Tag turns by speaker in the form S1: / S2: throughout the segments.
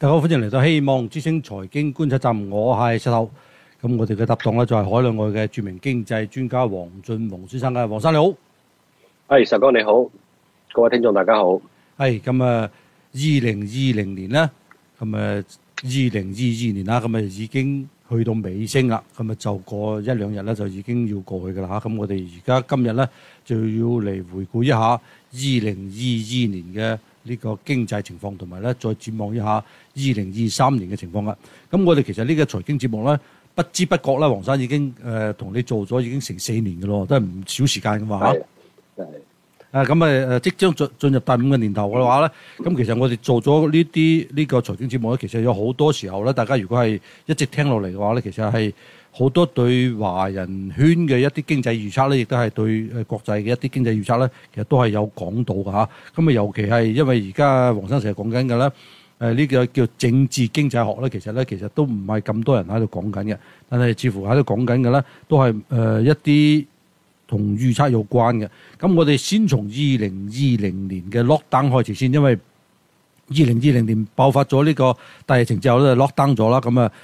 S1: 大家好，歡迎嚟到希望之星財經觀察站，我係石頭。咁我哋嘅搭檔咧就係海內外嘅著名經濟專家黃俊宏先生嘅，黃生你好。
S2: 係石哥你好，各位聽眾大家好。
S1: 係咁啊，2020年咧，咁啊2022年啦，咁啊已經去到尾聲啦，咁啊就過一兩日咧就已經要過去噶啦嚇。咁我哋而家今日咧就要嚟回顧一下2022年嘅呢個經濟情況，同埋咧再展望一下2023年嘅情況啦。咁我哋其實呢個財經節目咧，不知不覺啦，黃生已經同你做咗已經成4年嘅咯，都係唔少時間嘅嘛嚇。
S2: 係。
S1: 咁即將進入第5個年頭嘅話咧，咁其實我哋做咗呢個財經節目咧，其實有好多時候咧，大家如果係一直聽落嚟嘅話咧，其實係好多對華人圈嘅一啲經濟預測咧，亦都係對國際嘅一啲經濟預測咧，其實都係有講到嘅嚇。咁啊，尤其係因為而家黃生成日講緊嘅咧，呢個叫政治經濟學咧，其實都唔係咁多人喺度講緊嘅，但係似乎喺度講緊嘅咧，都係一啲同預測有關嘅。咁我哋先從2020年嘅 lockdown 開始先，因為2020年爆發咗呢個大疫情之後咧 lockdown 咗啦。咁啊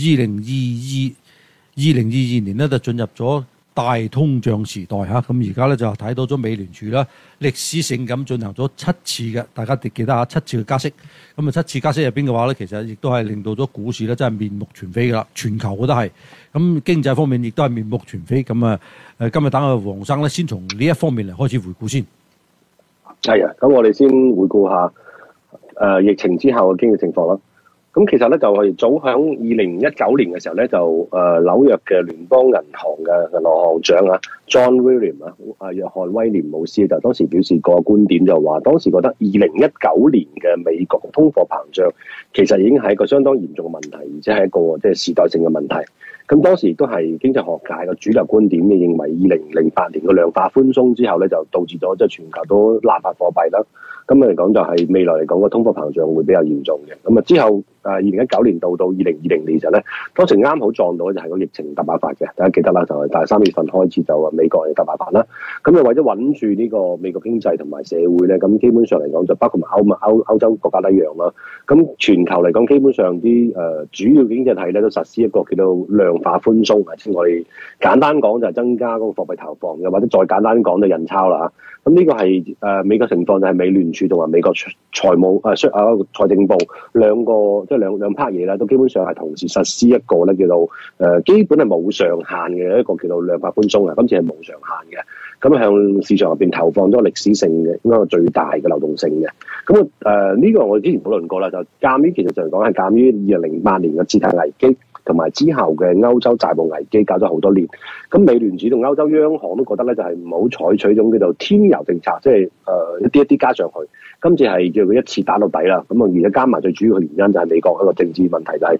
S1: 2022年咧就進入咗大通脹時代嚇。咁而家咧就睇到咗美聯儲啦，歷史性咁進行咗7次嘅，大家記得下7次嘅加息。咁啊7次加息入邊嘅話咧，其實亦都係令到咗股市咧真係面目全非噶啦，全球都係。咁經濟方面亦都係面目全非。咁啊今日等阿黃生咧先從呢一方面嚟開始回顧先。
S2: 係啊，咁我哋先回顧下疫情之後嘅經濟情況啦。咁其實咧就係早喺2019年嘅時候咧，就紐約嘅聯邦銀行嘅銀行行長啊 John William 約翰威廉姆斯就當時表示過觀點，就話當時覺得2019年嘅美國通貨膨脹其實已經係一個相當嚴重嘅問題，而且係一個即係時代性嘅問題。咁當時亦都係經濟學界嘅主流觀點，認為2008年嘅量化寬鬆之後咧，就導致咗即係全球都濫發貨幣啦。咁嚟講就係未來嚟講個通貨膨脹會比較嚴重嘅。咁啊之後2019年到2020年時候咧，當時啱好撞到就係個疫情大爆發嘅，大家記得啦，就係大3月份開始就美國嘅大爆發啦。咁就為咗穩住呢個美國經濟同埋社會咧，咁基本上嚟講就包括埋歐洲國家都一樣啦。咁全球嚟講，基本上啲主要經濟體咧都實施一個叫做量化寬鬆，即係我哋簡單講就係增加嗰個貨幣投放嘅，或者再簡單講就印鈔啦。咁呢個係美國情況就係美聯儲同埋美國財政部兩個即係兩 part 嘢啦，都基本上係同時實施一個咧叫做基本係冇上限嘅一個叫做量化寬鬆啊。今次係冇上限嘅，咁向市場入邊投放咗歷史性嘅應該係最大嘅流動性嘅。咁呢個我哋之前討論過啦，就鑑於其實就嚟講係鑑於2008年嘅次貸危機同埋之後嘅歐洲債務危機搞咗好多年，咁美聯儲同歐洲央行都覺得咧就係唔好採取一種叫做添油政策，即係一啲加上去。今次係叫佢一次打到底啦。咁而家加埋最主要嘅原因就係美國一個政治問題，就係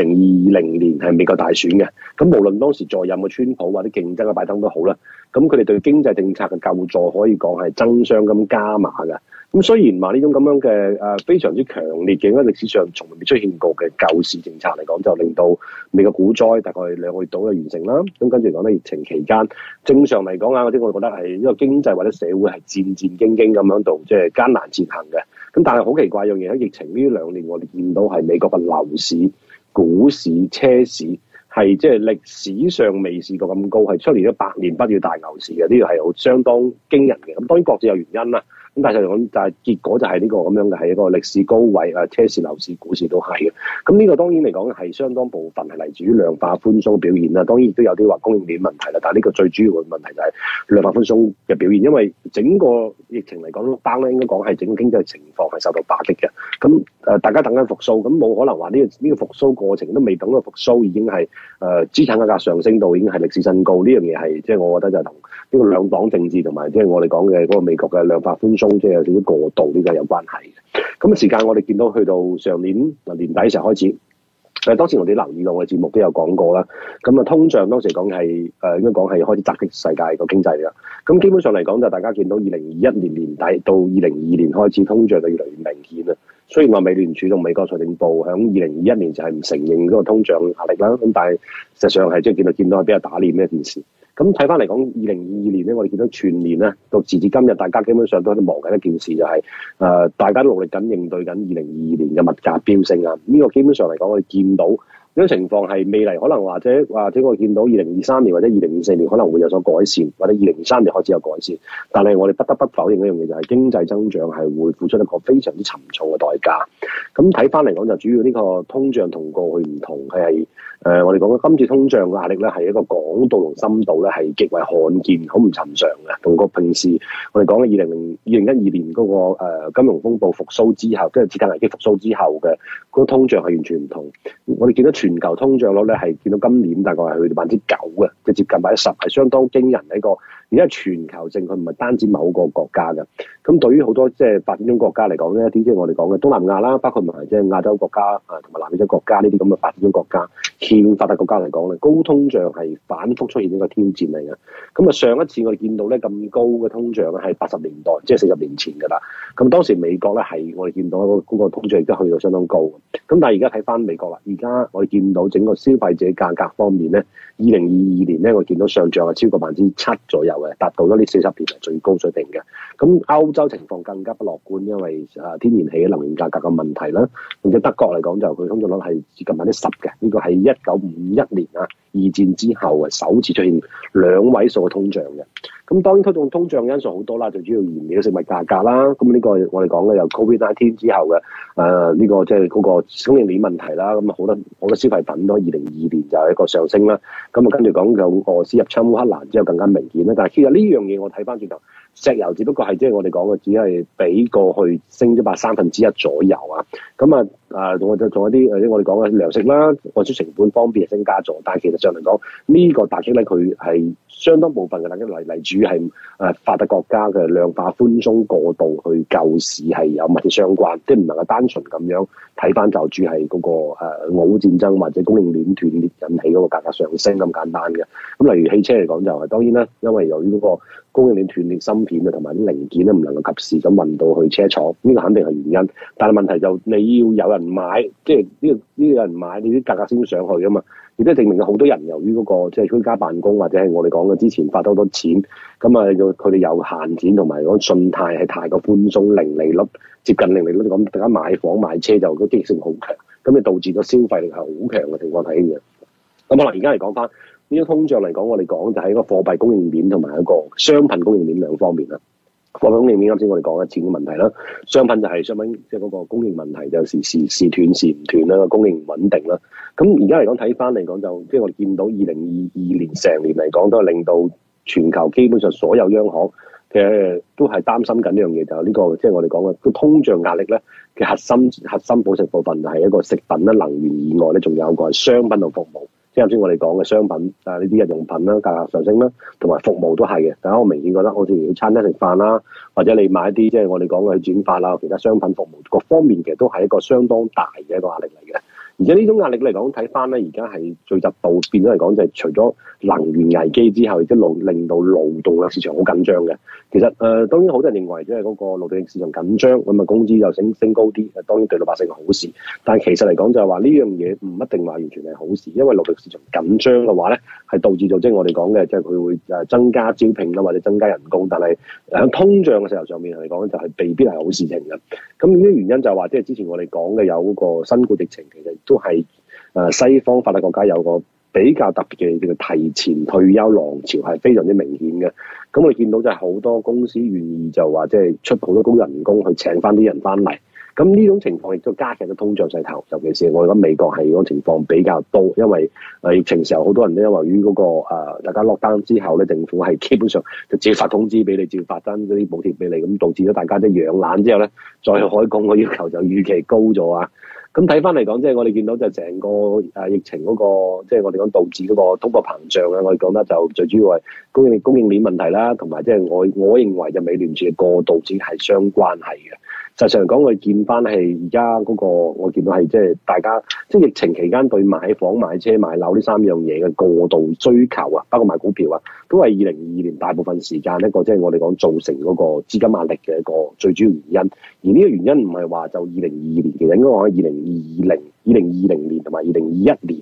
S2: 2020年係美國大選嘅。咁無論當時在任嘅川普或者競爭嘅拜登都好啦，咁佢哋對經濟政策嘅救助可以講係爭相咁加碼嘅。咁雖然話呢種咁樣嘅非常之強烈嘅，因為歷史上從未出現過嘅救市政策嚟講，就令到美國股災大概2個月度就完成啦。咁跟住講咧，疫情期間正常嚟講啊，嗰啲我覺得係呢個經濟或者社會係戰戰兢兢咁樣度，即係艱難前行嘅。咁但係好奇怪樣嘢喺疫情呢2年，我哋見到係美國嘅樓市、股市、車市係即係歷史上未試過咁高，係出現咗100年不遇大牛市嘅，呢個係好相當驚人嘅。咁當然各自有原因啦。咁但係就講，但係結果就係呢個咁樣嘅，係一個歷史高位啊，車市、樓市、股市都係嘅。咁呢個當然嚟講係相當部分係嚟自於量化寬鬆嘅表現啦。當然亦都有啲話供應鏈問題啦。但係呢個最主要嘅問題就係量化寬鬆嘅表現，因為整個疫情嚟講，lockdown咧應該講係整個經濟情況係受到打擊嘅。咁大家等緊復甦，咁冇可能話呢個復甦過程都未等到復甦，已經係資產價格上升到已經係歷史新高。呢樣嘢係即係我覺得就同呢個兩黨政治同埋即係我哋講嘅嗰個美國嘅量化寬鬆即係有少少過度，呢個有關係嘅。咁時間我哋見到去到上年年底嘅時候開始，當時我哋留意到我嘅節目都有講過啦。咁通脹當時講係應該講係開始襲擊世界個經濟啦。咁基本上嚟講就大家見到2021年年底到2022年開始通脹就越嚟越明顯啦。雖然話美聯儲同美國財政部喺2021年就係唔承認嗰個通脹壓力啦，咁但係實際上係即係見到係比較打臉嘅一件事。 咁睇翻嚟講，2022年咧，我哋見到全年咧到時至今日，大家基本上都喺度忙緊一件事，就係大家都努力緊應對緊2022年嘅物價飆升啊！呢個基本上嚟講，我哋見到呢種情況係未嚟，可能或者我見到2023年或者2024年可能會有所改善，或者2023年開始有改善。但係我哋不得不否認一樣嘢，就係經濟增長係會付出一個非常之沉重嘅代價。咁睇翻嚟講，就主要呢個通脹同過去唔同，係我哋講嘅今次通脹嘅壓力咧，係一個廣度同深度咧係極為罕見，好唔尋常嘅。同個平時我哋講嘅2012年嗰個金融風暴復甦之後，跟住次貸危機復甦之後嘅嗰個通脹係完全唔同。我哋見到全球通脹率咧係見到今年大概係去到9%嘅，即係接近10%，係相當驚人一個。而家全球性，佢唔係單止某個國家嘅。咁對於好多即係發展中國家嚟講咧，一啲即係我哋講嘅東南亞啦，包括埋即係亞洲國家同埋南美洲國家呢啲咁嘅發展中國家、欠發達國家嚟講咧，高通脹係反覆出現一個挑戰嚟嘅。咁上一次我哋見到咧咁高嘅通脹咧係80年代，即係40年前㗎啦。咁當時美國咧係我哋見到嗰個通脹亦都去到相當高。咁但係而家睇翻美國啦，而家我哋見到整個消費者價格方面咧，2022年咧我見到上漲係超過7%左右。達到咗呢40年係最高水平嘅。咁歐洲情況更加不樂觀，因為天然氣能源價格嘅問題啦。或者德國嚟講就佢通脹率係接近10%嘅，呢個係1951年二戰之後首次出現2位數嘅通脹嘅。咁當然推動通脹因素好多啦，最主要燃料食物價格啦。咁呢個我哋講嘅由 COVID-19 之後嘅呢個即係嗰個供應鏈問題啦。咁好多消費品都2022年就係一個上升啦。咁跟住講有俄羅斯入侵烏克蘭之後更加明顯啦。但係其實呢樣嘢我睇翻轉頭，石油只不過係即係我哋講嘅，只係比過去升咗1/3左右啊。咁仲有啲我哋講嘅糧食啦，運輸成本方面係增加咗，但係其實上嚟講呢個打擊咧，佢係相當部分嘅打擊嚟主要係發達國家嘅量化寬鬆過度去救市係有密切相關，即係唔能夠單純咁樣睇翻就主係嗰個俄烏戰爭或者供應鏈斷裂引起嗰個價格上升咁簡單嘅。咁例如汽車嚟講就係當然啦，因為由於嗰個供應鏈斷裂，芯片同埋啲零件咧唔能夠及時咁運到去車廠，呢個肯定係原因。但係問題就你要有人買，即係呢個有人買，你啲價格先上去啊嘛。亦都證明有好多人由於嗰個即係居家辦公或者係我哋講嘅之前發咗好多錢，咁佢哋有閒錢同埋嗰個信貸係太過寬鬆，零利率接近零利率咁，大家買房買車就個積極性好強，咁你導致咗消費力係好強嘅情況睇嘅。咁可能而家嚟講翻呢個通脹嚟講，我哋講就係一個貨幣供應鏈同埋一個商品供應鏈兩方面啦。貨幣供應鏈啱先我哋講嘅錢嘅問題啦，商品就係商品即係嗰個供應問題，就時斷時唔斷啦，供應唔穩定啦。咁而家嚟講睇翻嚟講就即係我哋見到2022年成年嚟講都係令到全球基本上所有央行嘅都係擔心緊呢樣嘢，就係呢個即係我哋講嘅個通脹壓力咧嘅核心保值部分係一個食品啦、能源以外咧，仲有一個係商品同服務。即係頭先我哋講嘅商品呢啲日用品啦，價格上升啦，同埋服務都係嘅。大家我明顯覺得，好似去餐廳食飯啦，或者你買一啲即係我哋講嘅去轉發啦，其他商品服務各方面其實都係一個相當大嘅一個壓力嚟嘅。而且呢種壓力嚟講，睇翻咧，而家係聚集度變咗嚟講，就係除咗能源危機之後，亦都令到勞動嘅市場好緊張嘅。其實當然好多人認為即係嗰個勞動力市場緊張，咁工資就升高啲，當然對老百姓係好事。但係其實嚟講就係話呢樣嘢唔一定話完全係好事，因為勞動力市場緊張嘅話咧，係導致到即係我哋講嘅，即係佢會增加招聘啦，或者增加人工。但係喺通脹嘅時候上面嚟講，就係未必係好事情嘅。咁呢啲原因就係話，即係之前我哋講嘅有嗰個新冠疫情，其實都係西方發達國家有個比較特別嘅叫做提前退休浪潮，係非常之明顯嘅。咁我哋見到就係好多公司願意就話即係出好多高人工去請翻啲人翻嚟。咁呢種情況亦都加劇咗通脹勢頭，尤其是我哋講美國係嗰種情況比較多，因為疫情時候好多人都因為於嗰個大家落單之後咧，政府係基本上就照發通知俾你，照發單嗰啲補貼俾你，咁導致咗大家即係養懶之後咧，再去開工嘅要求就預期高咗啊！咁睇翻嚟講，即係我哋見到就成個疫情嗰個，即係我哋講導致嗰個通貨膨脹啊，我哋講得就最主要係供應鏈問題啦，同埋即係我認為就美聯儲嘅過度只係相關係嘅。實際上講，我哋見翻係而家嗰個，我見到係即係大家即係疫情期間對買房、買車、買樓呢3樣嘢嘅過度追求啊，包括買股票啊，都係2022年大部分時間一個即係我哋講造成嗰個資金壓力嘅一個最主要原因。而呢個原因唔係話就2022年，其實應該講係2020年同埋2021年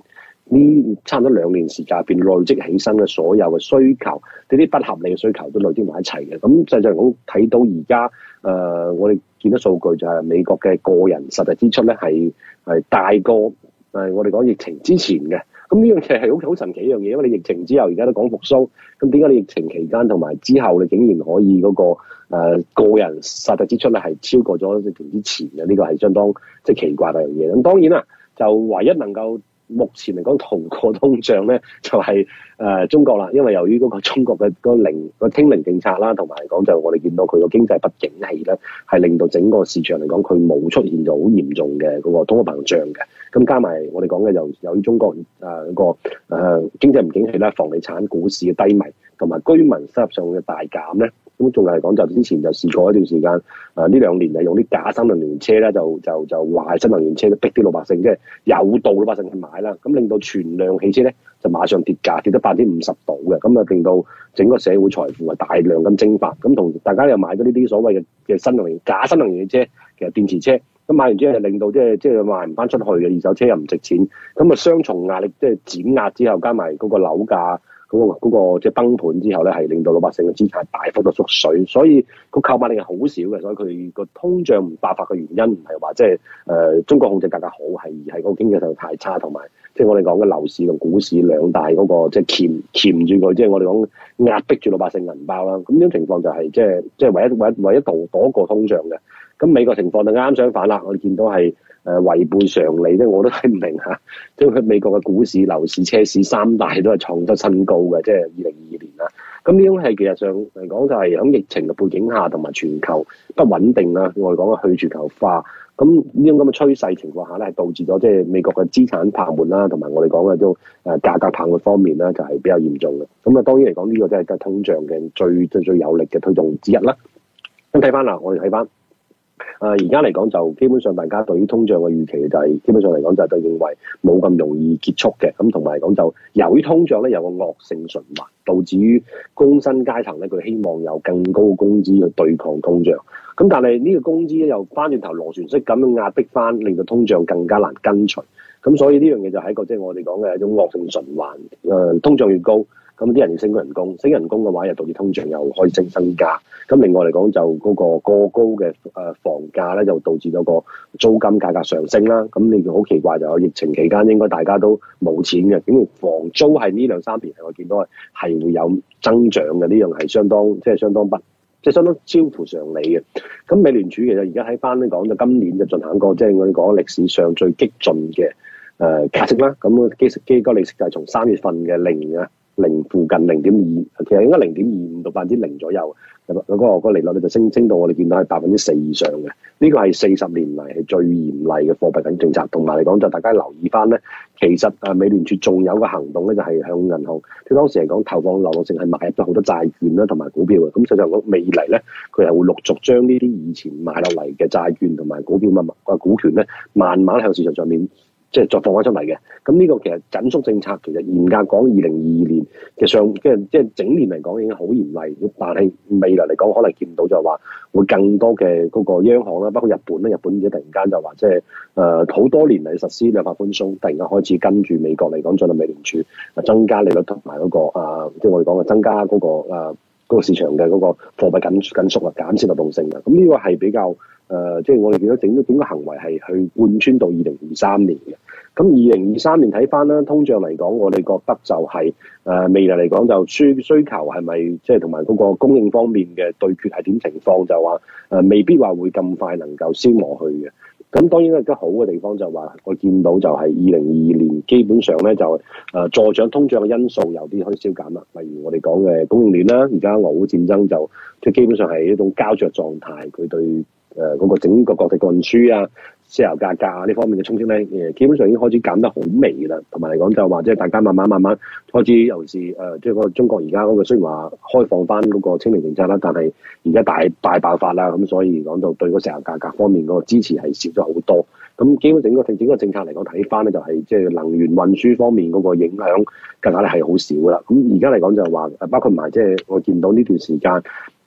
S2: 呢差唔多2年時間入邊累積起身嘅所有嘅需求，呢啲不合理嘅需求都累積埋一齊嘅。咁實際嚟講，睇到而家我哋見到數據就係美國嘅個人實際支出咧係大過我哋講疫情之前嘅。咁呢樣嘢係好神奇一樣嘢，因為你疫情之後而家都講復甦，咁點解你疫情期間同埋之後你竟然可以嗰個人實際支出咧係超過咗疫情之前嘅？呢個係相當即係奇怪嘅樣嘢。咁當然啦，就唯一能夠目前嚟講逃過通脹咧，就係中國啦，因為由於嗰個中國嘅個清零政策啦，同埋嚟講就我哋見到佢個經濟不景氣咧，係令到整個市場嚟講佢冇出現咗好嚴重嘅嗰個通貨膨脹嘅。咁加埋我哋講嘅由於中國經濟唔景氣啦，房地產股市嘅低迷，同埋居民收入上嘅大減咧，咁仲係講就之前就試過一段時間，呢2年就用啲假新能源車咧，就壞新能源車，逼啲老百姓即係有道老百姓去買啦，咁令到全量汽車咧就馬上跌價，跌得50%度嘅，咁啊令到整個社會財富係大量咁蒸發，咁同大家又買咗呢啲所謂嘅新能源假新能源嘅車，其實電池車。咁買完之後就令到即係賣唔翻出去嘅二手車又唔值錢，咁啊雙重壓力即係減壓之後，加埋嗰個樓價嗰個即係崩盤之後咧，係令到老百姓嘅資產大幅度縮水，所以個購買力係好少嘅，所以佢個通脹唔爆發嘅原因唔係話即係中國控制價格好，而係個經濟實在太差，同埋即係我哋講嘅樓市同股市兩大嗰個即係鉗住佢，即係我哋講壓迫住老百姓銀包啦。咁呢種情況就係即係唯一躲過通脹嘅。咁美國情況就啱相反啦，我哋見到係違背常理，即係我都睇唔明嚇。即係美國嘅股市、樓市、車市三大都係創得新高嘅，即係2022年啦。咁呢種係其實上嚟講就係喺疫情嘅背景下，同埋全球不穩定啦，我哋講嘅去全球化。咁呢種咁嘅趨勢情況下咧，係導致咗即係美國嘅資產泡沫啦，同埋我哋講嘅都價格泡沫方面咧，就係比較嚴重嘅。咁啊，當然嚟講呢個真係通脹嘅最有力嘅推動之一啦。咁睇翻啦，我哋睇翻。而家嚟講就基本上大家對於通脹嘅預期就係、基本上嚟講就係認為冇咁容易結束嘅，咁同埋嚟講就由於通脹咧有個惡性循環，導致於工薪階層咧佢希望有更高嘅工資去對抗通脹，咁但係呢個工資咧又翻轉頭螺旋式咁樣壓迫翻，令到通脹更加難跟隨，咁所以呢樣嘢就係一個即係我哋講嘅一種惡性循環，通脹越高。咁啲人要升人工嘅話，又導致通脹又可以增加。咁另外嚟講，就嗰個過高嘅房價咧，就導致咗個租金價格上升啦。咁你好奇怪就係疫情期間應該大家都冇錢嘅，竟然房租係呢2-3年我見到係會有增長嘅，呢樣係相當超乎常理嘅。咁美聯儲其實而家睇翻咧講，就今年就進行過即係我哋講歷史上最激進嘅加息啦。咁基金利息就係從3月份嘅零附近0.2，其實應該0.25到0%左右，嗰個利率咧就升到我哋見到係4%以上嘅。呢個係40年嚟係最嚴厲嘅貨幣緊政策，同埋嚟講就大家留意翻咧，其實美聯儲仲有個行動咧，就係向銀行，即係當時嚟講投放流動性係買入咗好多債券啦，同埋股票嘅。咁實際上講未來咧，佢係會陸續將呢啲以前買落嚟嘅債券同埋股票股權咧，慢慢向市場上面。即係再放翻出嚟嘅，咁呢個其實緊縮政策其實嚴格講2022年嘅即係整年嚟講已經好嚴厲，但係未來嚟講可能見到就係話會更多嘅嗰個央行啦，包括日本咧，日本而家突然間就話即係好多年嚟實施量化寬鬆，突然間開始跟住美國嚟講，進入美聯儲增加利率同埋嗰個即係我哋講嘅增加嗰個市場嘅嗰個貨幣緊縮啊，減少流動性啊，咁呢個係比較。即係我哋見到整個行為係去貫穿到2023年嘅。咁2023年睇翻啦，通脹嚟講，我哋覺得就係未來嚟講就需求係咪即係同埋嗰個供應方面嘅對決係點情況，就話未必話會咁快能夠消磨去嘅。咁當然咧，都好嘅地方就話我見到就係2022年基本上咧就助長通脹嘅因素有啲可以消減啦。例如我哋講嘅供應鏈啦，而家俄烏戰爭就即係基本上係一種膠着狀態，佢對嗰個整個國際運輸啊、石油價格啊呢方面嘅衝擊咧，基本上已經開始減得好微啦。同埋嚟講就話，即係大家慢慢開始，尤其是即係個中國而家嗰個雖然話開放翻嗰個清零政策啦，但係而家大爆發啦，咁所以講到對個石油價格方面嗰個支持係少咗好多。咁基本整個政策嚟講睇翻咧，就係即係能源運輸方面嗰個影響更加咧係好少噶啦。咁而家嚟講就係話，包括埋即係我見到呢段時間。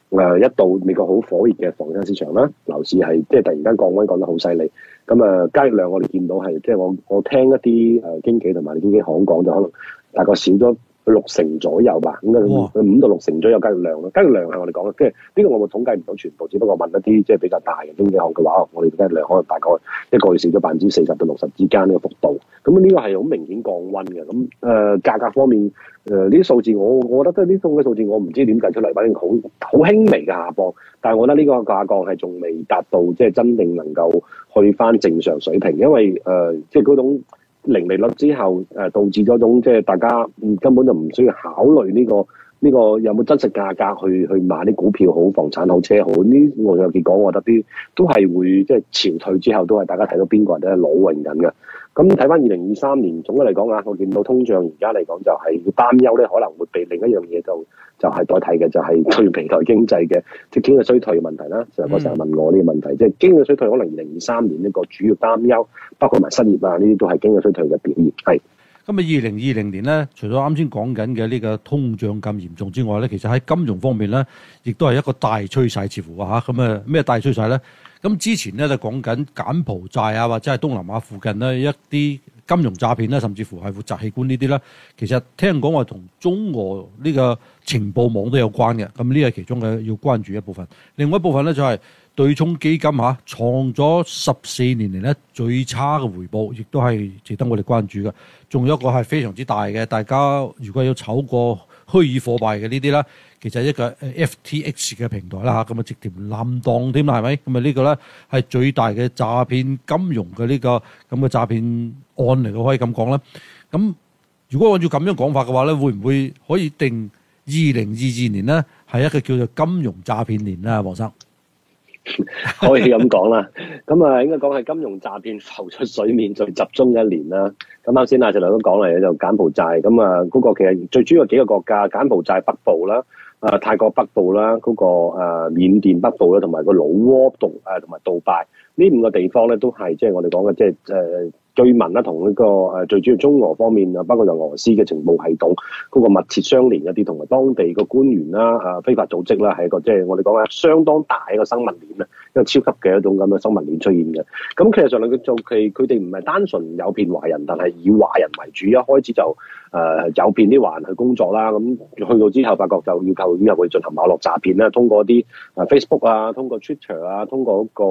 S2: 一度美國好火熱嘅房產市場啦，樓市係即係突然間降溫降得好犀利。咁交易量我哋見到係即係我聽一啲經紀同埋經紀行講，就可能大概少咗60%左右吧，咁5到6成左右交易量咯。交易量係我哋講嘅，即係呢個我統計唔到全部，只不過問一啲即係比較大嘅經紀行嘅話，我哋交易量可能大概一個月少咗40%到60%之間呢個幅度。咁呢個係好明顯降溫嘅。咁價格方面，呢啲數字我覺得即係呢種嘅數字，我唔知點計出嚟，反正好輕微嘅下降。但係我覺得呢個下降係仲未達到即係真正能夠去翻正常水平，因為即係嗰種零利率之後導致咗種即係大家根本就唔需要考慮呢個有冇真實價格去買啲股票好、房產好、車好。呢我有結果，我覺得啲都係會即係潮退之後都係大家睇到邊個人都係裸泳緊嘅。咁睇翻2023年總嘅嚟講啊，我見到通脹而家嚟講就係擔憂咧，可能會被另一樣嘢就係代替嘅，就係對疲態經濟嘅即係經濟衰退嘅問題啦。成日問我呢個問題，即係經濟衰退可能2023年一個主要擔憂，包括埋失業啊，呢啲都係經濟衰退嘅表現。係。
S1: 咁2020年咧，除咗啱先講緊嘅呢個通脹咁嚴重之外咧，其實喺金融方面咧，亦都係一個大趨勢，似乎嚇咁咩大趨勢咧？咁之前咧就講緊柬埔寨啊，或者係東南亞附近咧一啲金融詐騙咧，甚至乎係活摘器官呢啲咧，其實聽講話同中俄呢個情報網都有關嘅。咁呢係其中嘅要關注一部分。另外一部分咧就係對沖基金嚇，創咗14年嚟咧最差嘅回報，亦都係值得我哋關注嘅。仲有一個係非常之大嘅，大家如果要炒過虛擬貨幣嘅呢啲啦，其實一個 FTX 嘅平台啦嚇，咁直接冧檔添啦，係咪？咁呢個咧係最大嘅詐騙金融嘅呢個咁嘅詐騙案嚟嘅，可以咁講啦。咁如果按照咁樣講法嘅話咧，會唔會可以定2022年咧係一個叫做金融詐騙年啦，黃生？
S2: 可以咁講啦，咁應該講係金融詐騙浮出水面最集中嘅一年啦。咁啱先阿石亮都講嚟就柬埔寨，咁嗰個其實最主要幾個國家，柬埔寨北部啦，泰國北部啦，嗰個緬甸北部啦，同埋個老撾同埋杜拜呢5個地方咧，都係即係我哋講嘅即係據聞啦，同呢個最主要中俄方面啊，包括由俄羅斯嘅情報系統嗰個密切相連一啲，同埋當地個官員啦、非法組織啦，係一個即係我哋講嘅相當大一個生物鏈啊，一個超級嘅一種咁嘅生物鏈出現嘅。咁其實上嚟佢哋唔係單純誘騙華人，但係以華人為主，一開始就誘騙啲華人去工作啦。咁去到之後，發覺就要求去進行網絡詐騙啦，通過啲Facebook 啊，通過 Twitter 啊，通過個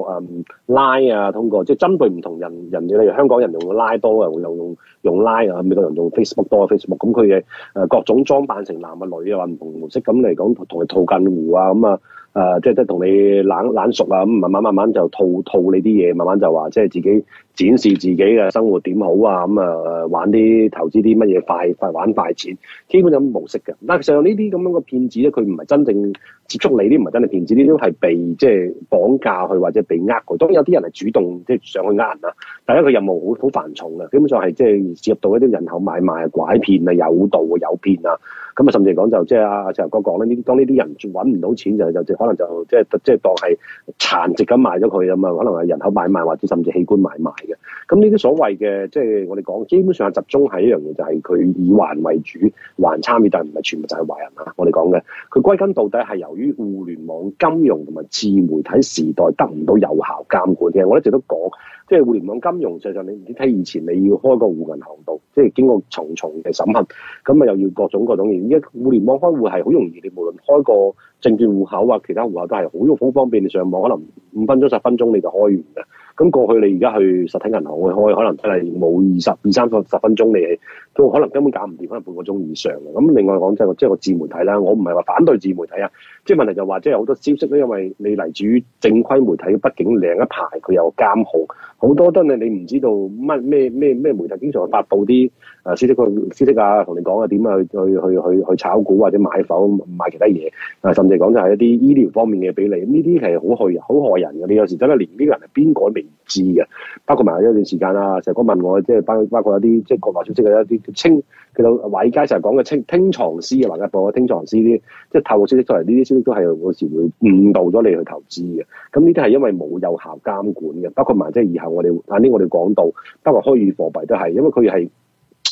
S2: Line 啊，通過即係針對唔同人例如香港人用 Line 多啊，會用 Line 啊，美國人用 Facebook 多啊 Facebook。咁佢嘅各種裝扮成男啊女啊，話唔同模式咁嚟講，同你套近乎啊，咁即係同你冷熟啊，咁慢慢就套你啲嘢，慢慢就話即係自己展示自己嘅生活點好啊，咁玩啲投資啲乜嘢快玩快錢，基本有模式嘅。但係實際上呢啲咁樣嘅騙子咧，佢唔係真正接觸你，啲唔係真係騙子，呢啲都係被即係綁架去或者被呃過。當然有啲人係主動即係上去呃人啦，但係佢任務好繁重嘅，基本上係即係涉入到一啲人口買賣、拐騙啊、誘導啊、誘騙啊。咁甚至嚟講就即係阿石頭哥講咧，當呢啲人揾唔到錢就可能就即係當係殘值咁賣咗佢啊嘛，可能係人口買賣或者甚至器官買賣嘅。咁呢啲所謂嘅即係我哋講，基本上係集中喺一樣嘢，就係佢以華人為主，華人參與，但係唔係全部就係華人啊。我哋講嘅，佢歸根到底係由於互聯網金融同埋自媒體時代得唔到有效監管嘅。我一直都講，即係互聯網金融，實際上你睇以前你要開個戶銀行度，即係經過重重嘅審核，咁又要各種嘢。而家互聯網開戶係好容易，你無論開個證券戶口啊，其他戶口都係好方便。你上網可能5分鐘、10分鐘你就開完嘅。咁過去你而家去實體銀行去開，可能真係冇20-30分鐘，你都可能根本搞唔掂，可能半個鐘以上嘅。咁另外講即係個自媒體啦，我唔係話反對自媒體啊，即係問題就話即係好多消息咧，因為你嚟自於正規媒體，畢竟另一排佢有監控，好多真係你唔知道咩媒體經常去發布啲消息啊，同你講啊點啊去炒股或者買否買其他嘢，甚至講就係一啲醫療方面嘅俾你，呢啲係好害人嘅。你有時真係連呢個人係邊個都未知嘅，包括埋一段時間啊，成日哥問我即係包括有啲即係國內消息嘅一啲叫做華爾街成日講嘅聽藏師啊，華爾街報聽藏師啲，即係透過消息出嚟，呢啲消息都係有時會誤導咗你去投資嘅。咁呢啲係因為冇有效監管嘅，包括埋即係以後我哋講到，包括虛擬貨幣都係，因為佢係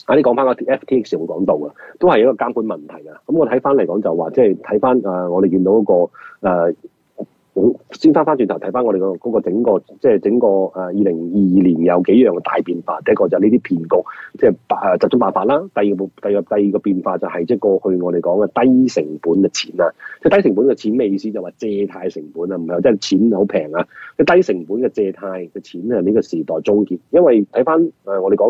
S2: 你講翻個 FTX 會講到嘅，都係一個監管問題㗎。咁我睇翻嚟講就話，即係睇翻我哋見到嗰、個先翻轉頭睇翻我哋嗰個整個即係整個2022年有幾樣嘅大變化。第一個就係呢啲騙局即係集中爆發啦。第二個變化就係即係過去我哋講嘅低成本嘅錢啊。即係低成本嘅錢咩意思？就話借貸成本啊，唔係即係錢好平啊。即係低成本嘅借貸嘅錢係呢個時代終結。因為睇翻我哋講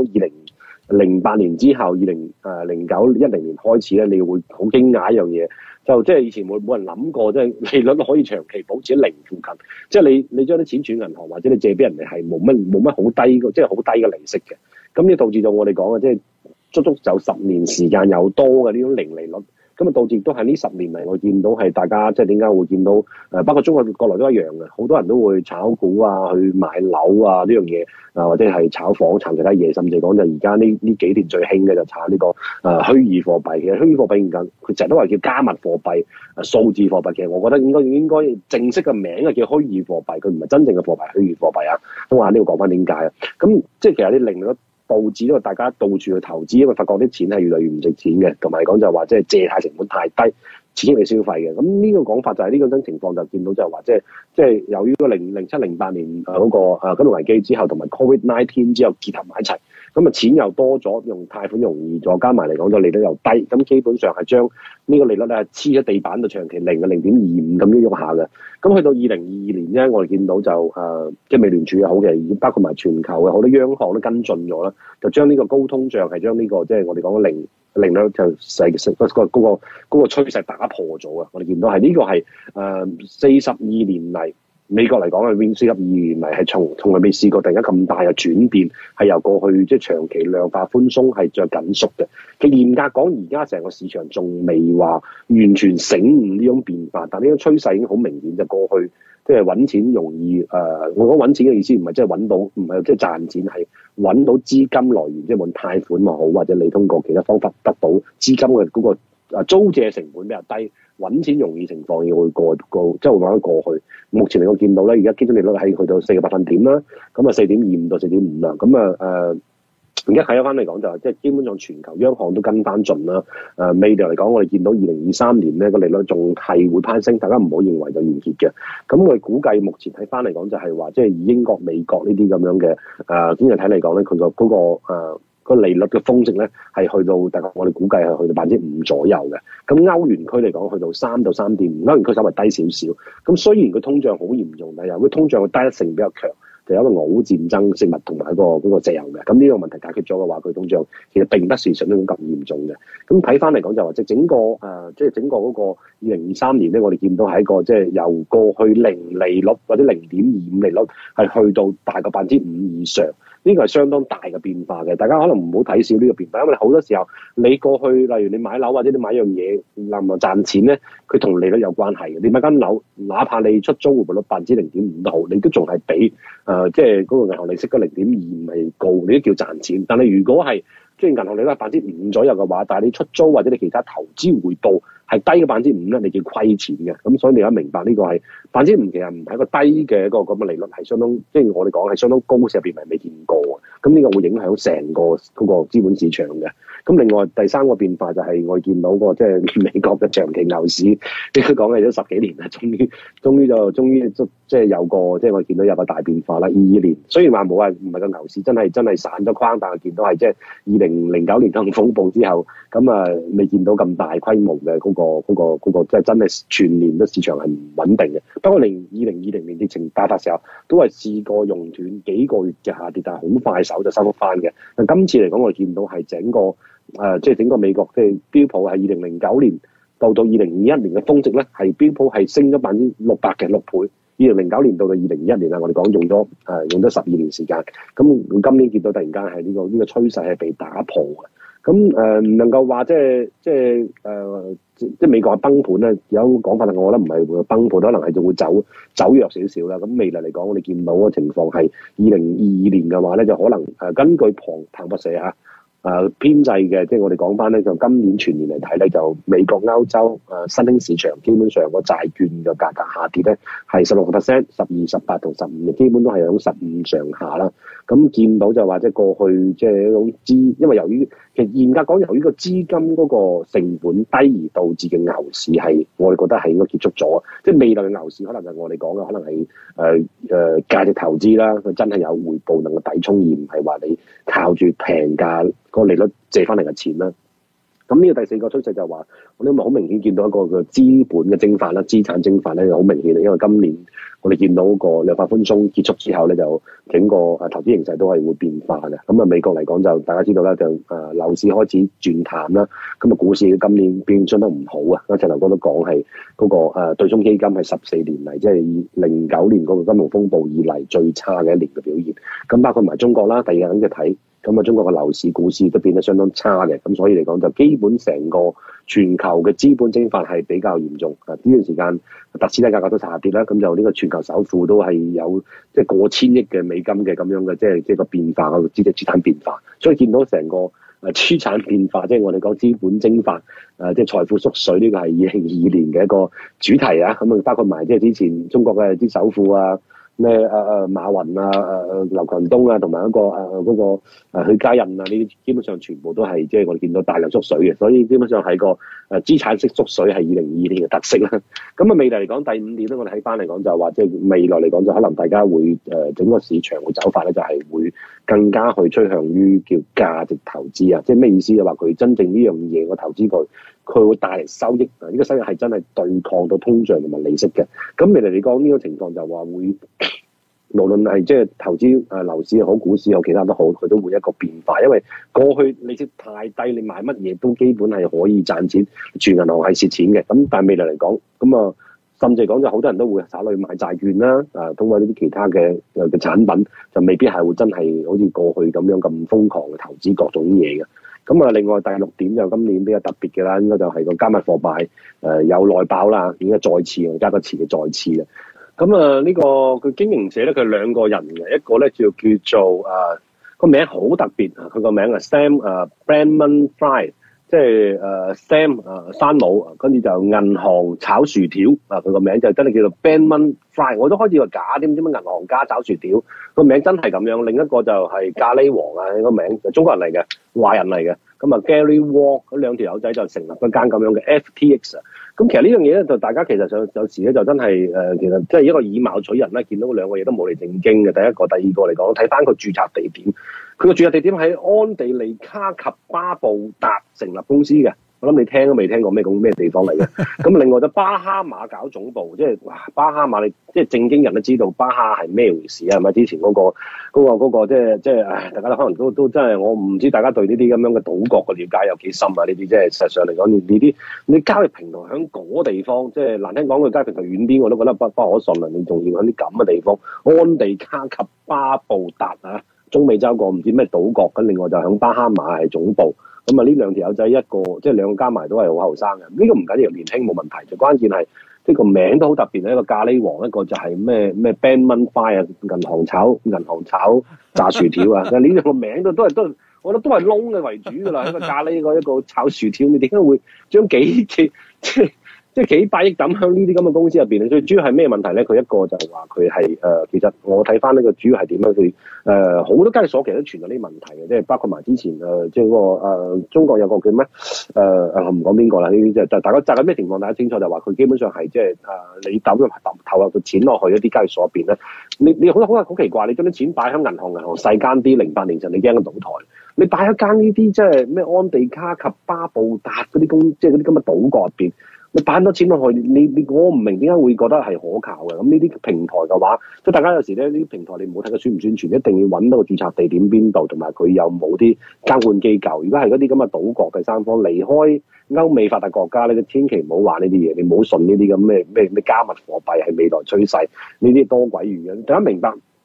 S2: 2008年之後，2009-10年開始咧，你會好驚訝一樣嘢。就即係以前冇人諗過，即係利率可以長期保持喺零附近。即係你將啲錢轉銀行，或者你借俾人哋係冇乜好低即係好低嘅利息嘅。咁呢導致到我哋講嘅，即係足就10年時間有多嘅呢種零利率。咁啊導致都係呢10年嚟，我見到係大家即係點解會見到包括中國國內都一樣嘅，好多人都會炒股啊，去買樓啊呢樣嘢或者係炒房、炒其他嘢，甚至講就而家呢幾年最興嘅就炒呢個虛擬貨幣。其實虛擬貨幣唔緊，佢成日都話叫加密貨幣、數字貨幣。其實我覺得應該正式嘅名係叫虛擬貨幣，佢唔係真正嘅貨幣，虛擬貨幣啊。咁我喺呢度講翻點解啊？咁即係其實啲零利率導致到大家到處去投資，因為發覺啲錢係越嚟越唔值錢嘅，同埋講就係話即係借貸成本太低，刺激你消費嘅。咁呢個講法就係呢種情況就見到就係話即係由於個07-08年嗰個金融危機之後，同埋 COVID-19 之後結合埋一齊，咁啊錢又多咗，用貸款容易咗，加埋嚟講咗利率又低，咁基本上係將呢個利率咧黐喺地板度，長期0.25咁樣喐下嘅。咁去到2022年咧，我哋見到就即係美聯儲又好嘅，已經包括埋全球嘅好多央行都跟進咗啦，就將呢個高通脹係將呢個即係我哋講嘅零率就嗰個趨勢打破咗啊！我哋見到係呢個係42年嚟美國嚟講係42年嚟係從來未試過突然間咁大嘅轉變，係由過去即係長期量化寬鬆係再緊縮嘅。其實嚴格講，而家成個市場仲未話完全醒悟呢種變化，但呢種趨勢已經好明顯。就過去即係揾錢容易我講揾錢嘅意思唔係即係揾到，唔係即係賺錢，係揾到資金來源，即係無論貸款又好，或者你通過其他方法得到資金嘅嗰個租借成本比較低，揾錢容易情況要會過即係會慢慢過去。目前嚟講見到咧，而家基準利率係去到4個百分點啦，咁啊4.25到4.5啦，咁而家睇翻嚟講就係即係基本上全球央行都跟翻盡啦。未來嚟講，我哋見到2023年咧個利率仲係會攀升，大家唔好認為就完結嘅。咁我哋估計目前睇翻嚟講就係話，即係以英國、美國呢啲咁樣嘅經濟體嚟講咧，佢個嗰個利率嘅峰值咧係去到大概我哋估計係去到5%左右嘅。咁歐元區嚟講去到3到3.5，歐元區稍微低少少。咁雖然佢通脹好嚴重，但係由於通脹嘅單一性比較強。就有一個俄烏戰爭、食物同埋嗰個石油嘅，咁呢個問題解決咗嘅話，佢通脹其實並不是想像中咁嚴重嘅。咁睇翻嚟講就話，即係整個嗰個2023年咧，我哋見到係一個即係由過去零利率或者0.25利率係去到大過5%以上，呢個係相當大嘅變化嘅。大家可能唔好睇少呢個變化，因為好多時候你過去例如你買樓或者你買樣嘢能唔能賺錢咧，佢同利率有關係嘅。你買間樓，哪怕你出租回報率0.5%都好，你都仲係比即係嗰個銀行利息嘅0.2唔係高，你都叫賺錢。但係如果係即係銀行利率5%左右嘅話，但係你出租或者你其他投資回報係低嘅5%咧，你叫虧錢嘅。咁所以你而家明白呢個係5%，其實唔係一個低嘅一個咁嘅利率，係相當即係我哋講係相當高嘅，入邊係未見過嘅。咁呢個會影響成個嗰個資本市場嘅。咁另外第三個變化就係我哋見到個即係美國嘅長期牛市，你佢講嘅都10幾年啦，終於即係有個即係我哋見到有個大變化啦。22年雖然話冇話唔係個牛市，真係散咗框，但係見到係即係2009年金融風暴之後，咁未見到咁大規模嘅嗰個即係真係全年都市場係唔穩定嘅。不過2020年疫情爆發時候，都係試過熔斷幾個月嘅下跌，但係好快手就收復翻嘅。但今次嚟講，我哋見到係整個即係整個美國即係標普係2009年到2021年嘅峰值咧，係標普係升咗600嘅6倍。2009年到2021年啊，我哋講用咗12年時間。咁今年見到突然間係呢個趨勢係被打破嘅。咁唔能夠話即係美國係崩盤咧，有講法，但我覺得唔係會崩盤，可能係就會走弱少少啦。咁未來嚟講，我哋見到嘅情況係2022年嘅話咧，就可能根據彭博社編制嘅，即係我哋講翻咧，就今年全年嚟睇咧，就美國、歐洲新興市場基本上個債券嘅價格下跌咧，係16%、12、18同15，基本都係響15上下啦。咁見到就話即係過去即係一種因為由於其實嚴格講，由於個資金嗰個成本低而導致嘅牛市係我哋覺得係應該結束咗。即係未來嘅牛市可能係我哋講嘅，可能係價值投資啦，佢真係有回報能夠抵充，而唔係話你靠住平價個利率借翻嚟嘅錢啦。咁呢個第四個趨勢就係話，我哋咪好明顯見到一個嘅資本嘅蒸發啦，資產蒸發咧好明顯，因為今年我哋見到個量化寬鬆結束之後咧，就整個投資形勢都係會變化嘅。咁美國嚟講就大家知道啦，就樓市開始轉淡啦，咁股市今年表現得唔好啊。阿陳劉哥都講係嗰個對沖基金係14年嚟，即係09年嗰個金融風暴以嚟最差嘅一年嘅表現。咁包括埋中國啦，第二個嘅睇。咁中國嘅樓市、股市都變得相當差嘅，咁所以嚟講就基本成個全球嘅資本蒸發係比較嚴重。呢段時間特斯拉價格都下跌啦，咁就呢個全球首富都係有即係過千億嘅美金嘅咁樣嘅，即係個變化個資產變化，所以見到成個資產變化，即係我哋講資本蒸發，即係財富縮水呢個係2022年嘅一個主題啊。咁包括埋即係之前中國嘅啲首富啊。咩馬雲啊、劉強東啊，同埋一個嗰個許家印啊，呢啲基本上全部都係即係我哋見到大量縮水嘅，所以基本上係個資產式縮水係2022年嘅特色啦。咁未來嚟講第五點咧，我哋睇翻嚟講就係話，即係未來嚟講就可能大家會整個市場嘅走法咧，就係會更加去趨向於叫價值投資啊。即係咩意思？就話佢真正呢樣嘢我投資佢會帶嚟收益啊！呢個收益係真係對抗到通脹同埋利息嘅。咁未來嚟講呢個情況就話會，無論係即係投資樓市又好、股市又好、其他都好，佢都會一個變化。因為過去利息太低，你買乜嘢都基本係可以賺錢，全銀行係蝕錢嘅。咁但係未來嚟講，咁甚至講就好多人都會考慮買債券啦。通過呢啲其他嘅產品，就未必係會真係好似過去咁樣咁瘋狂嘅投資各種嘢嘅。咁另外第6點就今年比較特別嘅啦，應該就係個加密貨幣有內爆啦，應該再次我加個詞嘅再次啦。咁呢個佢經營者咧，佢兩個人嘅，一個咧叫做個名好特別啊，佢個名係 Sam Bankman-Fried， 即係Sam 山姆，跟住就銀行炒薯條啊，佢個名就真係叫做 Bankman-Fried， 我都開始話假啲，點解銀行家炒薯條？個名真係咁樣。另一個就係咖喱王啊，個名就中國人嚟嘅，華人嚟嘅。咁Gary Wang 嗰兩條友仔就成立一間咁樣嘅 FTX 啊。咁其實呢樣嘢咧，就大家其實有時咧就真係其實即係一個以貌取人啦。見到兩個嘢都冇嚟正經嘅。第一個、第二個嚟講，睇翻個註冊地點，佢個註冊地點喺安地利卡及巴布達成立公司嘅。我諗你聽都未聽過咩地方嚟嘅。咁另外就巴哈馬搞總部，即係巴哈馬，你即係正經人都知道巴哈係咩回事啊？係咪之前嗰個即係大家可能都真係，我唔知大家對呢啲咁樣嘅島國嘅了解有幾深啊？呢啲即係實際上嚟講，你交易平台喺嗰地方，即係難聽講，佢交易平台遠啲，我都覺得不可信啊！你仲要喺啲咁嘅地方，安地卡及巴布達啊，中美洲個唔知咩島國，咁另外就喺巴哈馬係總部。咁呢兩條友仔一個即係兩個加埋都係好後生嘅，呢個唔緊要，年輕冇問題。最關鍵係即係個名都好特別，一個咖喱王，一個就係咩 Bankman-Fried 啊，銀行炒炸薯條啊。呢兩個名都係，我覺得都係窿嘅為主㗎啦。一個咖喱，一個炒薯條，你點解會將即係幾百億抌向呢啲咁嘅公司入邊？最主要係咩問題咧？佢一個就係話佢係其實我睇翻呢個主要係點樣？佢好多交易所其實都存在呢啲問題嘅，即係包括埋之前即係嗰個中國有個叫咩唔講邊個啦，呢啲即係大家責任咩情況大家清楚，就話佢基本上係即係你投入個錢落去一啲交易所入邊咧，你好奇怪，你將啲錢擺喺銀行細間啲08年前你驚佢倒台，你擺一間呢啲即係咩安地卡及巴布達嗰啲即係嗰啲咁嘅島國入邊。你擺咁多錢落去，我唔明點解會覺得係可靠嘅。咁呢啲平台嘅話，即係大家有時咧，呢啲平台你唔好睇佢宣唔宣傳，一定要揾到個註冊地點邊度，同埋佢有冇啲監管機構。如果係嗰啲咁嘅島國第三方離開歐美發達國家咧，你千祈唔好玩呢啲嘢，你唔好信呢啲咁咩加密貨幣係未來趨勢，呢啲多鬼魚嘅。大家明白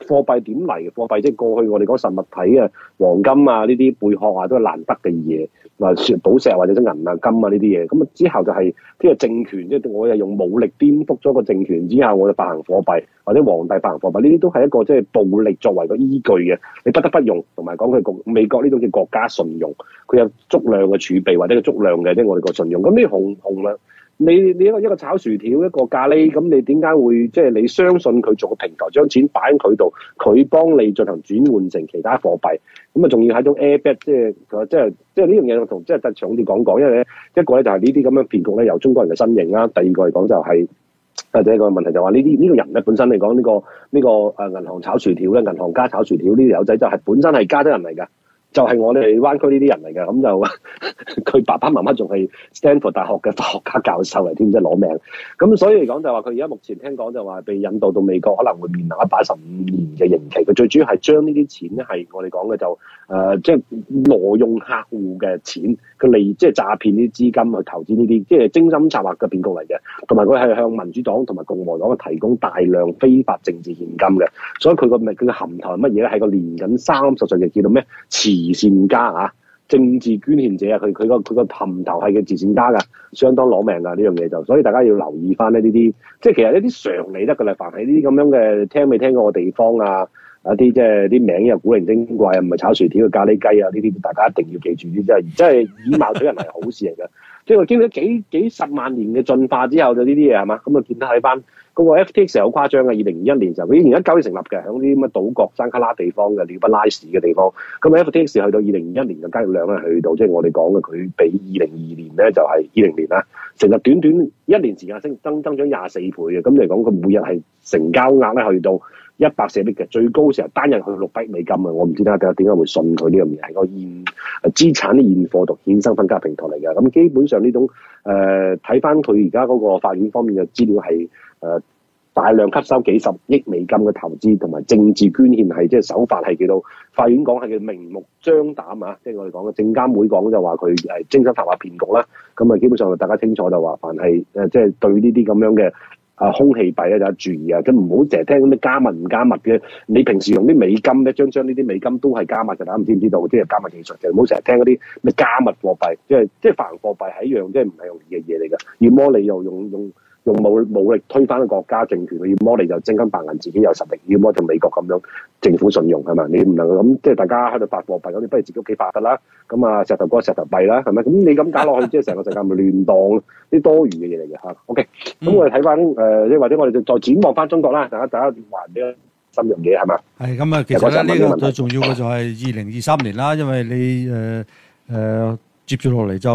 S2: 貨幣點嚟？貨幣即係過去我哋講實物體啊，黃金啊呢啲貝殼啊都係難得嘅嘢，話寶石或者啲銀啊金啊呢啲嘢。咁啊之後就係即係政權，即係我又用武力顛覆咗個政權之後，我就發行貨幣或者皇帝發行貨幣，呢啲都係一個即係暴力作為個依據嘅，你不得不用。同埋講佢美國呢種叫國家信用，佢有足量嘅儲備或者個足量嘅即係我哋個信用。咁呢紅啦。你一個炒薯條一個咖喱，咁你點解會即係你相信佢做個平台，將錢擺喺佢度，佢幫你進行轉換成其他貨幣，咁啊仲要係種 airbag，即係呢樣嘢同即係特長啲講，因為咧一個咧就係呢啲咁樣騙局咧由中國人嘅身形啦，第二個嚟講就係或者一個問題就話呢個人咧本身嚟講呢個銀行炒薯條咧，銀行家炒薯條呢條友仔就係本身係加州人嚟㗎。就係我哋灣區呢啲人嚟嘅，咁就佢爸爸媽媽仲係 Stanford 大學嘅科學家教授嚟添，即係攞命。咁所以嚟講就話佢而家目前聽講就話被引渡到美國，可能會面臨115年嘅刑期。佢最主要係將呢啲錢咧係我哋講嘅就即係挪用客戶嘅錢，佢嚟即係詐騙啲資金去投資呢啲，即係精心策劃嘅騙局嚟嘅。同埋佢係向民主黨同埋共和黨提供大量非法政治獻金嘅，所以佢嘅含頭係乜嘢咧？係個年僅30歲嘅叫做咩？慈善家啊，政治捐獻者啊，佢個含頭係嘅慈善家㗎，相當攞命㗎呢樣嘢就，所以大家要留意翻呢啲，即係其實一啲常理得㗎啦。凡係呢啲咁樣嘅聽未聽過嘅地方啊，啲即係啲名又古靈精怪啊，唔係炒薯條嘅咖喱雞啊，呢啲大家一定要記住啲，即係以貌取人係好事嚟嘅。即係我經歷咗幾十萬年嘅進化之後，就呢啲嘢係嘛，咁啊見得喺翻。嗰個 FTX 係好誇張嘅，2021年就佢2019年成立嘅，喺啲乜島國山卡拉地方嘅鳥不拉屎嘅地方。咁 FTX 去到2021年嘅交易量咧，去到即係我哋講嘅佢比2022年咧就係20年啦，成日短1年時間增長24倍嘅。咁嚟講，佢每日係成交額咧去到140億嘅，最高時候單日去600億美金啊！我唔知點解會信佢呢樣嘢，係個資產啲現貨同衍生分家平台嚟嘅。咁基本上呢種睇翻佢而家嗰個法院方面嘅資料係大量吸收幾十億美金嘅投資同埋政治捐獻，係即係手法係叫到法院講係叫明目張膽啊！即係我哋講嘅證監會講就話佢係精心策劃騙局啦。咁啊，基本上大家清楚就話，凡係即係對呢啲咁樣嘅空氣幣咧就注意啊！即係唔好成日聽嗰啲加密唔加密嘅。你平時用啲美金咧，將呢啲美金都係加密嘅，大家唔知道即係加密技術嘅。唔好成日聽嗰啲咩加密貨幣，即係發行貨幣係一樣，即係唔係容易嘅嘢嚟㗎。要麼你又用武力推翻個國家政權，要麼你就精金白銀自己有實力，要麼就美國咁樣政府信用係咪？你唔能夠咁即係大家喺度發貨幣，咁你不如自己屋企發得啦。咁啊石頭哥石頭幣啦，係咪？咁你咁搞落去，即係成個世界咪亂當啲多餘嘅嘢嚟嘅嚇。OK，咁我哋睇翻即係或者我哋就再展望翻中國啦。大家還比較深入嘢係嘛？
S1: 係咁啊，其實呢個最重要嘅就係2023年啦，因為你接住落嚟就要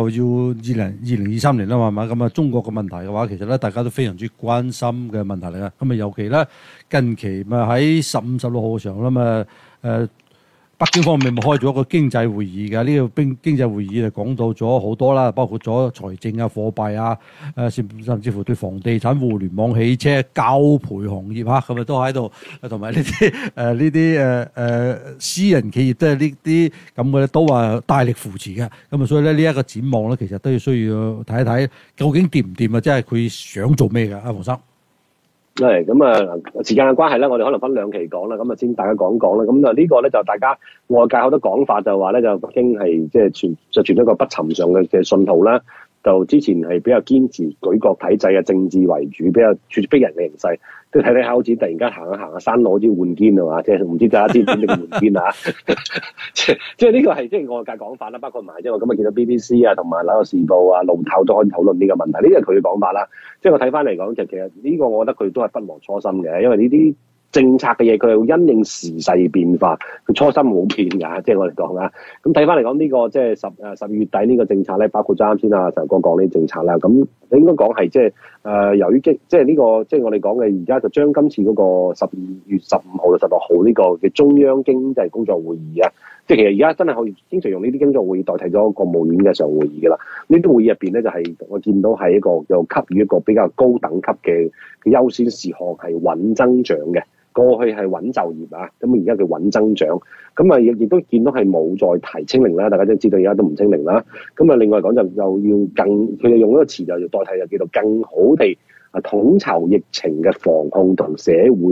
S1: 2023年啦嘛，咁啊中國嘅問題嘅話，其實咧大家都非常之關心嘅問題嚟嘅。咁啊尤其咧近期咪喺15、16號嘅時候啦嘛，北京方面咪開咗一個經濟會議嘅，呢個經濟會議就講到咗好多啦，包括咗財政啊、貨幣啊，甚至乎對房地產、互聯網、汽車、教培行業嚇，咁啊都喺度，同埋呢啲私人企業都係呢啲咁嘅都話大力扶持嘅。咁啊，所以咧呢一個展望咧，其實都要需要睇一睇究竟掂唔掂啊？即係佢想做咩嘅？阿黃生。
S2: 係咁啊！時間嘅關係咧，我哋可能分兩期講啦。咁啊，先大家講講啦。咁啊，呢個咧就大家外界好多講法就話咧，就北京係即係傳咗一個不尋常嘅信號啦。就之前係比較堅持舉國體制嘅政治為主，比較逼人嘅形勢。即係睇好似突然間行下山攞支換肩啊嘛！即係唔知大家知唔知咩換肩啊？即係呢個係即係外界講法啦，包括埋即係我今日見到 BBC 啊，同埋《紐約時報》啊、路透都可以討論呢個問題。呢個係佢嘅講法啦。即係我睇翻嚟講，其實呢個我覺得佢都係不忘初心嘅，因為呢啲政策嘅嘢佢係因應時勢變化，佢初心冇變㗎。即係我哋講啦。咁睇翻嚟講呢個即係十月底呢個政策咧，包括啱先啊，石哥講呢啲政策啦。咁應該講係即係由於即係呢個即係我哋講嘅而家就將今次嗰個12月15號到16號呢個嘅中央經濟工作會議啊，即係其實而家真係可以經常用呢啲經濟會議代替咗國務院嘅常會議㗎啦。呢啲會議入邊咧就係我見到係一個又給予一個比較高等級嘅優先事項係穩增長嘅。過去係穩就業啊，咁而家叫穩增長，咁啊亦都見到係冇再提清零啦，大家都知道而家都唔清零啦。咁啊另外講就又要佢哋用呢個詞就要代替就叫做更好地統籌疫情嘅防控同社會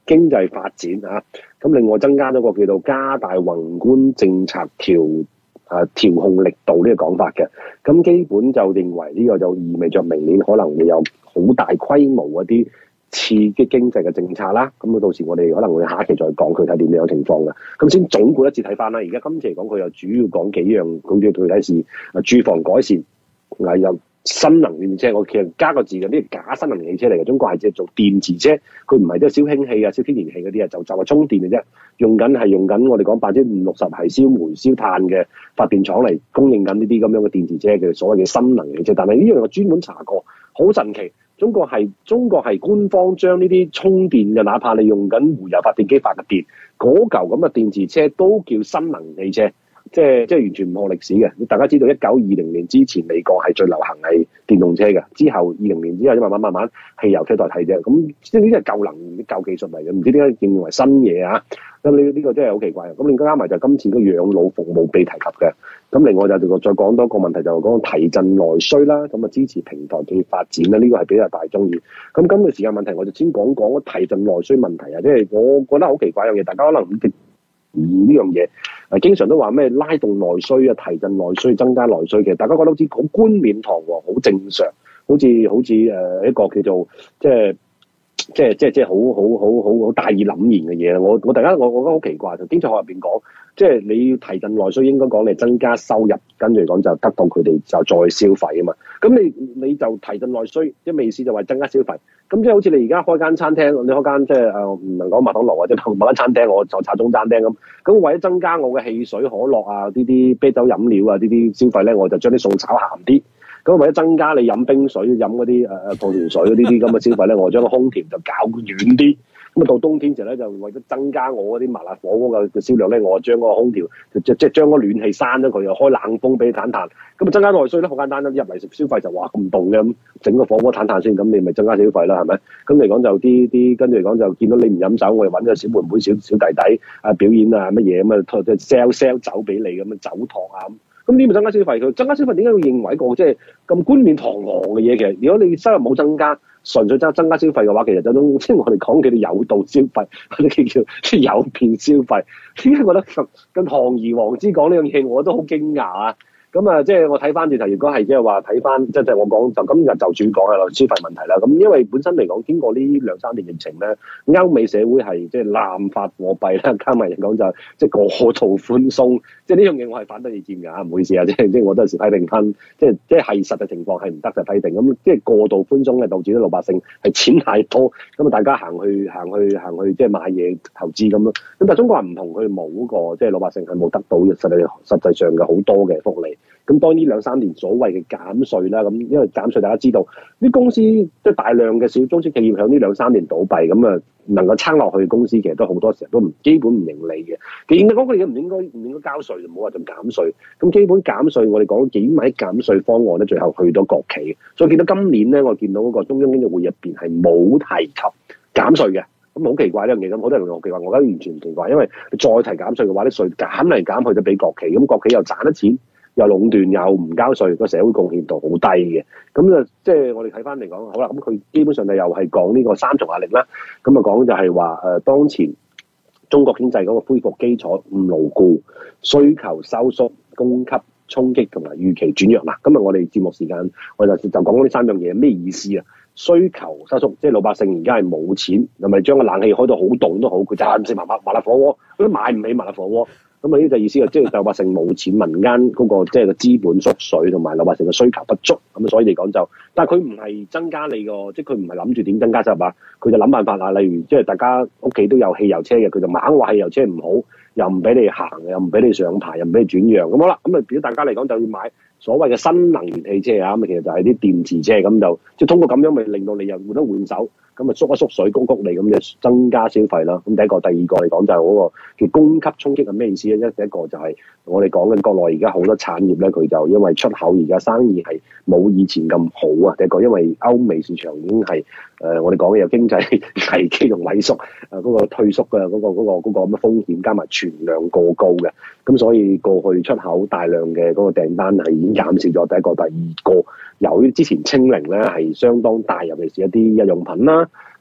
S2: 經濟發展啊。咁另外增加咗個叫做加大宏觀政策調控力度呢個講法嘅。咁基本就認為呢個就意味着明年可能會有好大規模嗰啲刺激經濟嘅政策啦。咁到時我哋可能會下一期再講佢睇點樣情況嘅。咁先總括一次睇翻啦。而家今次嚟講，佢又主要講幾樣，佢嘅具體是住房改善，又新能源車。我其實加個字嘅，呢係假新能源汽車嚟嘅。中國係即係做電池車，佢唔係即係燒氫氣啊、燒天然氣嗰啲啊，就係充電嘅啫。用緊我哋講50%-60%係燒煤燒炭嘅發電廠嚟供應緊呢啲咁樣嘅電池車嘅所謂嘅新能源車。但係呢樣我專門查過，好神奇。中國係官方將呢啲充電嘅，哪怕你用緊煤油發電機發嘅電，嗰嚿咁嘅電池車都叫新能源汽車。即係完全唔學歷史嘅。大家知道1920年之前美國係最流行係電動車嘅，之後20年之後慢慢汽油車代替啫。咁即係呢啲係舊能源、舊技術嚟嘅，唔知點解認為新嘢啊？咁呢個真係好奇怪。咁另加埋就今次個養老服務被提及嘅。咁另外就再講多個問題，就講提振內需啦，咁啊支持平台企業發展啦，呢個係比較大眾議。咁今個時間問題，我就先講提振內需問題啊。即係我覺得好奇怪一樣嘢，大家可能呢樣嘢經常都話咩拉動內需啊、提振內需、增加內需嘅，大家覺得好似好冠冕堂皇、好正常，好似一個叫做即係好大義凜然嘅嘢。我覺得好奇怪，就經濟學入邊講，即係你要提振內需，應該講你增加收入，跟住講就得到佢哋就再消費啊嘛。咁你就提振內需，即係意思就話增加消費。咁即係好似你而家開間餐廳，你開間即係唔能講麥當勞或者某間餐廳，我就炒中餐廳咁。咁為咗增加我嘅汽水、可樂啊呢啲啤酒飲料啊呢啲消費咧，我就將啲餸炒鹹啲。咁為咗增加你飲冰水、飲嗰啲礦泉水呢啲咁嘅消費咧，我將個空調就搞遠啲。咁啊到冬天時咧，就為咗增加我嗰啲麻辣火鍋嘅銷量咧，我將個空調即係將個暖氣閂咗佢，又開冷風俾你攤攤。咁啊增加內需咧，好簡單啦，入嚟食消費就話咁凍嘅，咁整個火鍋攤攤先，咁你咪增加消費啦，係咪？咁嚟講就啲跟住嚟講就見到你唔飲酒，我哋揾個小妹妹、小弟弟表演啊乜嘢咁啊，即係 sell 酒俾你咁啊，酒托啊咁。咁呢咪增加消費？佢增加消費點解要認為一個即係咁冠冕堂皇嘅嘢？其實如果你收入冇增加，純粹增加消費嘅話，其實就種即係我哋講嘅有道消費，或者叫即係有變消費。點解覺得咁堂而皇之講呢樣嘢，我都好驚訝啊！咁啊，即係我睇翻轉頭，如果係即係話睇翻，即係我講就今日就主講係消費問題啦。咁因為本身嚟講，經過呢2-3年疫情咧，歐美社會係即係濫發貨幣啦，加埋嚟講就即係過度寬鬆，即係呢樣嘢我係反對意見㗎，唔好意思啊，即係我都有時批評翻，即係實際情況係唔得就批評。咁即係過度寬鬆嘅導致啲老百姓係錢太多，咁啊大家行去即係買嘢投資咁咯。咁但係中國人唔同，佢冇嗰個即係老百姓係冇得到實際上嘅好多嘅福利。咁當呢2-3年所謂嘅減稅啦，咁因為減稅大家知道，啲公司即係大量嘅小中小企業響呢2-3年倒閉，咁啊能夠撐落去嘅公司其實都好多時候都基本唔盈利嘅。其實應該講佢哋唔應該交稅，唔好話就減稅。咁基本減稅，我哋講幾米減稅方案咧，最後去到國企。所以見到今年咧，我見到嗰個中央經濟會入邊係冇提及減稅嘅。咁好奇怪呢樣嘢，咁好多人好奇怪，我覺得完全唔奇怪，因為你再提減稅嘅話，啲稅減嚟減去就俾國企，咁國企又賺得錢，又壟斷又唔交稅，個社會貢獻度好低嘅。咁就即係我哋睇翻嚟講，好啦，咁佢基本上就又係講呢個3重壓力啦。咁啊講就係話當前中國經濟嗰個恢復基礎唔牢固，需求收縮、供給衝擊同埋預期轉弱啦。今日我哋節目時間，我就講呢3樣嘢，咩意思啊？需求收縮，即係老百姓而家係冇錢，又咪將個冷氣開到好凍都好，佢就係唔食麻辣火鍋，佢都買唔起麻辣火鍋。咁啊呢個意思啊，即係老百姓冇錢，民間嗰個即係個資本縮水，同埋老百姓嘅需求不足。咁所以嚟講就，但係佢唔係增加你個，即係佢唔係諗住點增加收入啊，佢就諗辦法啊。例如即係大家屋企都有汽油車嘅，佢就猛話汽油車唔好，又唔俾你行，又唔俾你上牌，又唔俾你轉讓。咁好啦，咁啊，如果大家嚟講就要買所謂嘅新能源汽車啊，咁其實就係啲電池車，咁就即係通過咁樣咪令到你又換得換手。咁啊縮一縮水，谷你咁就增加消費啦。咁第一個，第二個嚟講就係嗰個叫供給衝擊係咩意思咧？第一個就係我哋講緊國內而家好多產業咧，佢就因為出口而家生意係冇以前咁好啊。第一個因為歐美市場已經係我哋講嘅有經濟危機同萎縮嗰個退縮嘅嗰個咁嘅風險，加埋存量過高嘅，咁所以過去出口大量嘅嗰個訂單係已經減少咗。第一個，第二個由於之前清零咧係相當大，尤其是一啲日用品啦。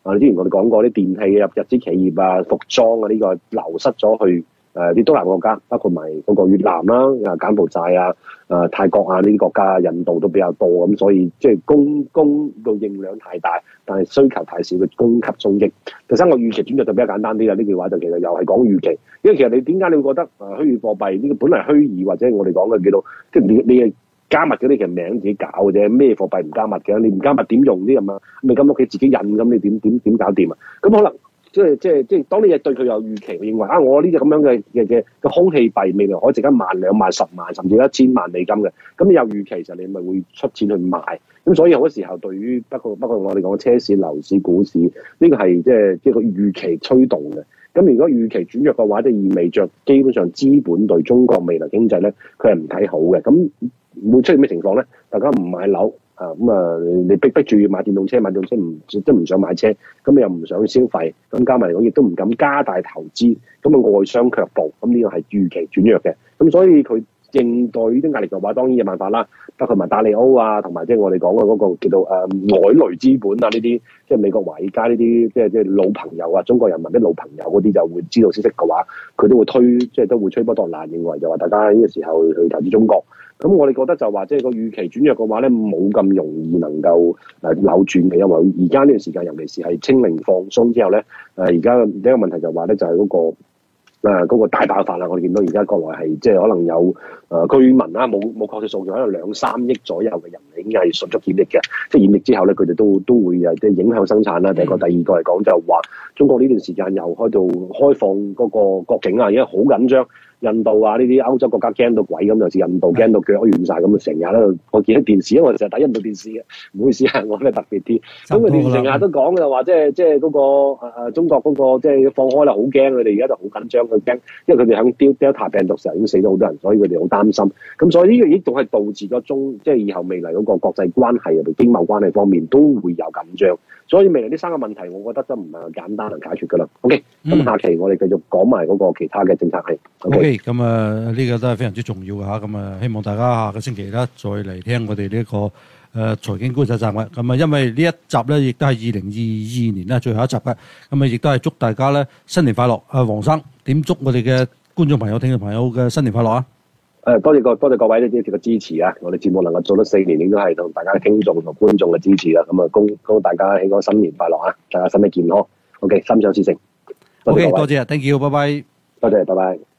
S2: 之前我哋講過啲電器啊、日資企業啊、服裝啊呢個流失咗去啲東南國家，包括埋嗰個越南啦、柬埔寨啊、泰國啊呢啲國家，印度都比較多咁，所以即係供到應量太大，但係需求太少嘅供給衝擊。第三個預期轉弱就比較簡單啲啦，呢句話就其實又係講預期，因為其實你點解你會覺得虛擬貨幣呢個本來虛擬或者我哋講嘅幾多，即係你加密嗰啲其實名自己搞嘅啫，咩貨幣唔加密嘅？你唔加密點用啲咁啊？咪咁屋企自己印咁，你點搞掂啊？咁可能即係當你係對佢有預期，認為我呢隻咁樣嘅空氣幣未來可以值1萬、2萬、10萬，甚至1000萬美金嘅，咁你有預期，其實你咪會出錢去買。咁所以好多時候對於包括我哋講車市、樓市、股市，呢個係即係個預期推動嘅。咁如果預期轉弱嘅話，就意味着基本上資本對中國未來經濟咧，佢係唔睇好嘅。咁會出現咩情況咧？大家唔買樓你逼住要買電動車，買電動車唔想買車，咁你又唔想消費，咁加埋嚟講亦都唔敢加大投資，咁外商卻步，咁呢個係預期轉弱嘅。咁所以佢應對呢啲壓力嘅話，當然有辦法啦。包括埋達利歐啊，同埋即係我哋講嘅嗰個叫做外雷資本啊，呢啲即係美國華爾街呢啲即係老朋友啊，中國人民啲老朋友嗰啲就會知道消息嘅話，佢都會都會吹波托瀾，認為就話大家呢個時候去投資中國。咁我哋覺得就話即係個預期轉弱嘅話咧，冇咁容易能夠扭轉嘅，因為而家呢段時間，尤其是係清零放鬆之後咧，而家呢個問題就話咧就係嗰個大爆發啦！我哋見到而家國內係即係可能有居民啦，冇確切數據，可能2-3億左右嘅人已經係迅速檢疫嘅。即係檢疫之後咧，佢哋都會即係影響生產啦。第二個嚟講就話中國呢段時間又開到開放嗰個國境啊，而家好緊張。印度啊，呢啲歐洲國家驚到鬼咁，尤其是印度驚到腳軟晒咁，成日咧我見到電視，因為我成日睇印度電視嘅，唔好意思啊，我咧特別啲。咁佢哋成日都講就話，即係嗰個中國嗰個即係放開啦，好驚佢哋而家就好緊張，佢驚，因為佢哋響 Delta 病毒時候已經死咗好多人，所以佢哋好擔心。咁所以呢個亦都係導致咗即係以後未來嗰個國際關係同經貿關係方面都會有緊張。所以未來呢3個問題，我覺得都唔係簡單能解決噶啦。OK，咁下期我哋繼續講埋嗰個其他嘅政策係。
S1: OK，咁呢個都係非常之重要嘅嚇。咁希望大家下個星期咧再嚟聽我哋呢一個財經觀察站嘅。咁因為呢一集咧亦都係2022年咧最後一集嘅。咁亦都係祝大家咧新年快樂。黃生點祝我哋嘅觀眾朋友、聽眾朋友嘅新年快樂啊！
S2: 多謝各位呢啲嘅支持啊！我哋節目能夠做得4年，應該係同大家嘅聽眾同觀眾嘅支持啦。咁恭大家慶個新年快樂啊！大家身體健康。OK，心想事成。
S1: OK，多謝 ，thank you，拜拜。
S2: 多謝，拜拜。